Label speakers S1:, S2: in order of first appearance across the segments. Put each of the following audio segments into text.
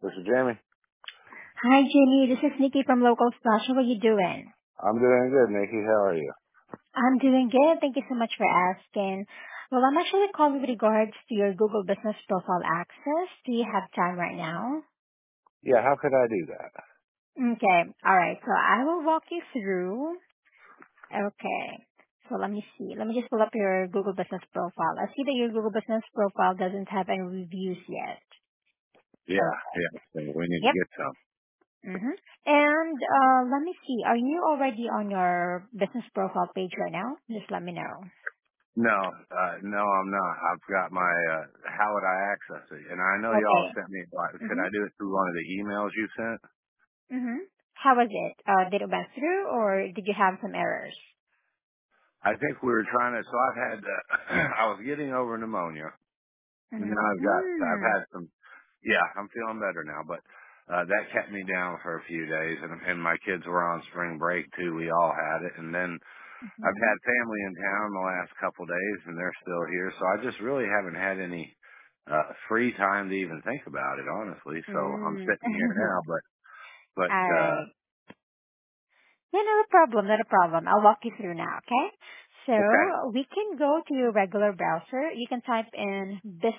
S1: This is Jamie.
S2: Hi, Jenny. This is Nikki from Local Splash. How are you doing?
S1: I'm doing good, Nikki. How are you?
S2: I'm doing good. Thank you so much for asking. Well, I'm actually calling with regards to your Google Business Profile access. Do you have time right now?
S1: Yeah, how could I do that?
S2: Okay. All right. So I will walk you through. Okay. So let me see. Let me just pull up your Google Business Profile. I see that your Google Business Profile doesn't have any reviews yet.
S1: Yeah,
S2: Okay.
S1: yeah. So we need to
S2: Yep.
S1: get some.
S2: Mm-hmm. And let me see. Are you already on your business profile page right now? Just let me know.
S1: No, I'm not. I've got my, how would I access it? And I know y'all
S2: Okay.
S1: sent me, like, could
S2: Mhm.
S1: I do it through one of the emails you sent?
S2: Mhm. How was it? Did it went through, or did you have some errors?
S1: I think we were trying to, so I've had, I was getting over pneumonia. And
S2: Mhm.
S1: now I've
S2: Mm.
S1: had some, yeah, I'm feeling better now, but, that kept me down for a few days and my kids were on spring break too. We all had it. And then I've
S2: Mhm.
S1: had family in town the last couple days and they're still here, so I just really haven't had any free time to even think about it, honestly. So I'm
S2: Mm.
S1: sitting here now, but
S2: All right. Yeah, not a problem. Not a problem. I'll walk you through now. Okay.
S1: okay.
S2: So we can go to your regular browser. You can type in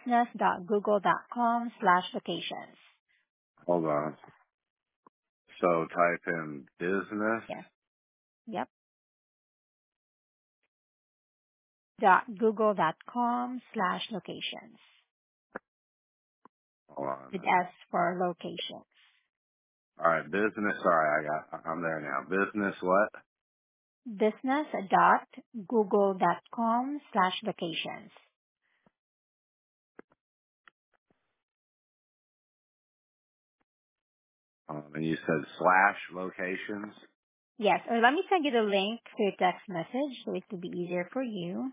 S2: business.google.com/locations.
S1: Hold on. So type in business.
S2: Yes. Yep. .google.com/locations.
S1: Hold on.
S2: With S for locations.
S1: All right, business. Sorry, I'm there now. Business what?
S2: Business.google.com/locations.
S1: And you said slash locations.
S2: Yes, or let me send you the link to your text message so it will be easier for you.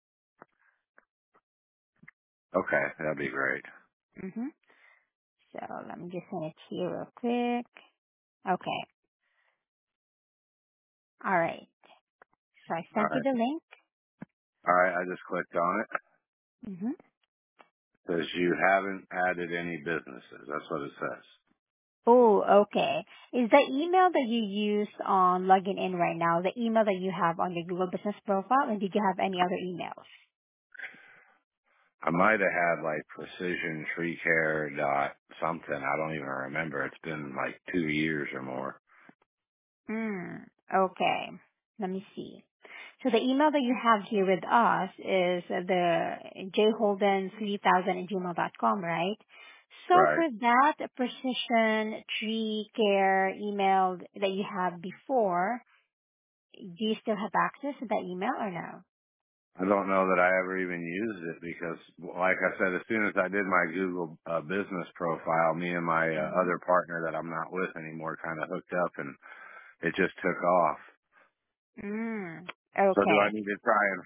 S1: Okay, that'd be great.
S2: Mm-hmm. So let me just send it to you real quick. Okay. All right. So I
S1: All
S2: sent you
S1: right.
S2: the link.
S1: All right, I just clicked on it.
S2: Mm-hmm.
S1: It says you haven't added any businesses. That's what it says.
S2: Oh, okay. Is the email that you use on logging in right now the email that you have on your Google Business profile, and did you have any other emails?
S1: I might have had like precision tree care dot something. I don't even remember. It's been like 2 years or more.
S2: Hmm. Okay. Let me see. So the email that you have here with us is the jholden3000@gmail.com, right? So
S1: Right.
S2: for that precision tree care email that you had before, do you still have access to that email or no?
S1: I don't know that I ever even used it because, like I said, as soon as I did my Google business profile, me and my
S2: Mm-hmm.
S1: other partner that I'm not with anymore kind of hooked up and it just took off.
S2: Mm.
S1: So do I
S2: Okay.
S1: need to try and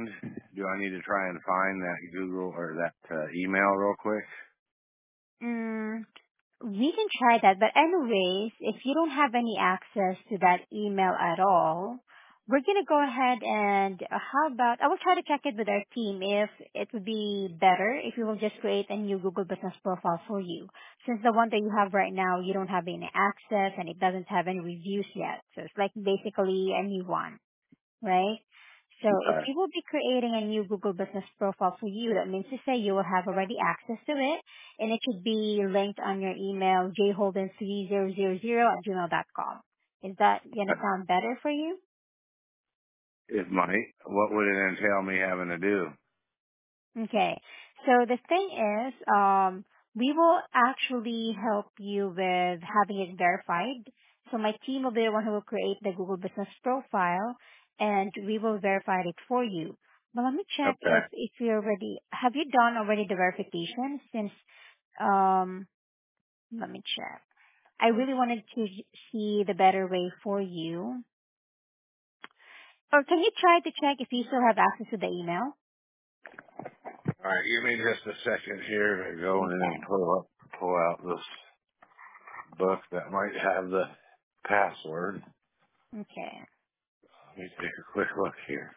S1: find that Google or that email real quick?
S2: Mm. We can try that, but anyways, if you don't have any access to that email at all, we're gonna go ahead and how about I will try to check it with our team if it would be better if we will just create a new Google Business profile for you. Since the one that you have right now, you don't have any access and it doesn't have any reviews yet, so it's like basically a new one, right? So if
S1: Okay.
S2: you will be creating a new Google Business profile for you, that means to say you will have already access to it, and it should be linked on your email, jholden3000@gmail.com. Is that going to sound better for you?
S1: It might. What would it entail me having to do?
S2: Okay. So the thing is, we will actually help you with having it verified. So my team will be the one who will create the Google Business profile, and we will verify it for you. But let me check
S1: Okay.
S2: if you already have you done already the verification since let me check. I really wanted to see the better way for you. Or can you try to check if you still have access to the email?
S1: All right, give me just a second here to go in and
S2: Okay.
S1: pull out this book that might have the password.
S2: Okay.
S1: Let me take a quick look here.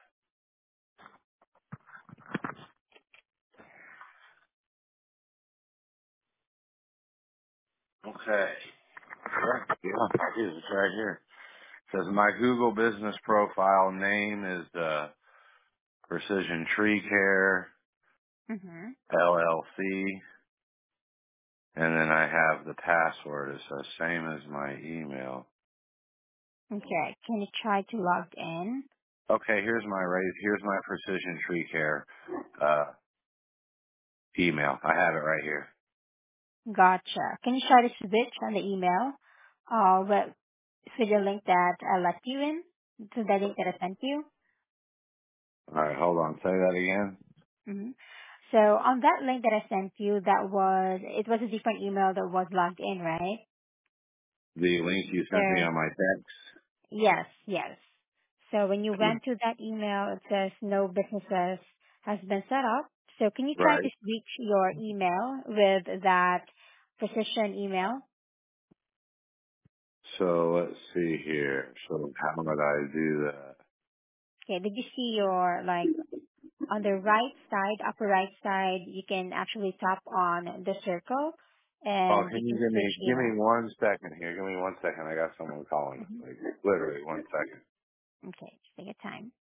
S1: Okay. Sure. Yeah, it is. It's right here. It says my Google business profile name is Precision Tree Care
S2: Mm-hmm.
S1: LLC, and then I have the password. It's the same as my email.
S2: Okay. Can you try to log in?
S1: Okay, here's my Precision Tree Care email. I have it right here.
S2: Gotcha. Can you try to switch on the email? But to the link that I left you in, to the link that I sent you.
S1: All right, hold on. Say that again.
S2: hmm So on that link that I sent you, it was a different email that was logged in, right?
S1: The link you sent me
S2: So
S1: on my text.
S2: yes, yes. So when you went to that email, it says no businesses has been set up. So can you try to
S1: Right.
S2: switch your email with that precision email?
S1: So let's see here. So how would I do that?
S2: Okay, did you see your, like, on the right side, upper right side, you can actually tap on the circle
S1: Oh,
S2: and you
S1: can you
S2: can switch
S1: give
S2: email.
S1: me 1 second here? Give me 1 second. I got someone calling.
S2: hmm
S1: Like literally 1 second.
S2: Okay, just take your time.